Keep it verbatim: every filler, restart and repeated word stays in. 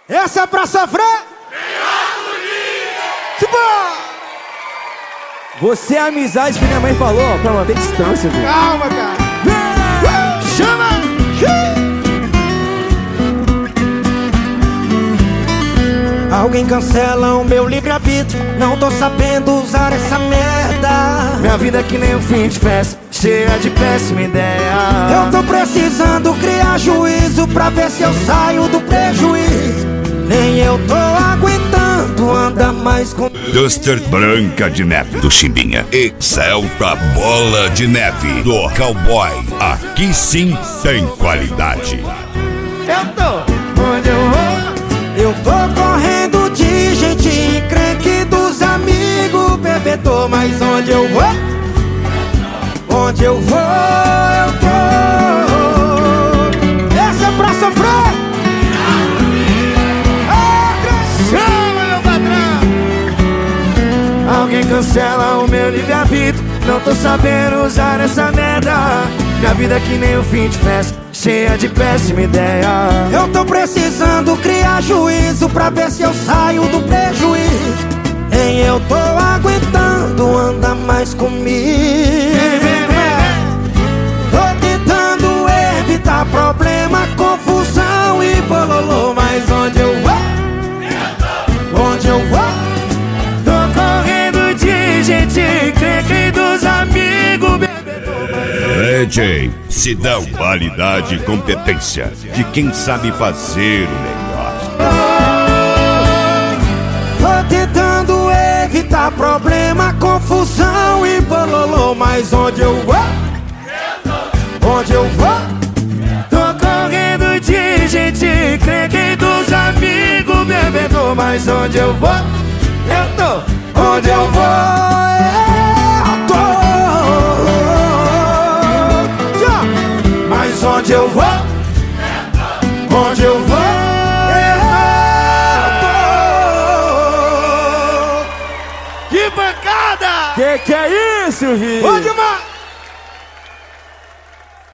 Essa é pra sofrer? Você é a amizade que minha mãe falou, ó, pra manter distância, viu? Calma, cara. Chama! Alguém cancela o meu livre-arbítrio. Não tô sabendo usar essa merda. Minha vida é que nem um fim de festa, cheia de péssima ideia. Eu tô precisando criar juízo pra ver se eu saio do prejuízo. Nem eu tô aguentando andar mais com Duster Branca de Neve do Chimbinha e Celta Bola de Neve do Cowboy. Aqui sim tem qualidade. Eu tô onde eu vou. Eu tô correndo de gente encrenque dos amigos bebedor. Mas onde eu vou? Onde eu vou, eu tô. Essa é pra sofrer. Chama, meu patrão. Alguém cancela o meu livre-arbítrio. Não tô sabendo usar essa merda. Minha vida é que nem um fim de festa, cheia de péssima ideia. Eu tô precisando criar juízo pra ver se eu saio do prejuízo. Nem eu tô aguentando andar mais comigo. Tô tentando evitar problema, confusão e bololô. Mas onde eu vou? Onde eu vou? Tô correndo de gente encrenque dos amigos bebedor. D J se dá qualidade e competência de quem sabe fazer o melhor. Tô tentando evitar problema, confusão e bololô. Mas onde eu vou? Onde eu vou? Tô correndo de gente encrenque dos amigos bebedor. Mas onde eu vou? Eu tô. Onde eu vou? Eu tô. Mas onde eu vou? Onde eu vou? Eu tô. Que bancada! Que que é isso, Vitor? Onde mais?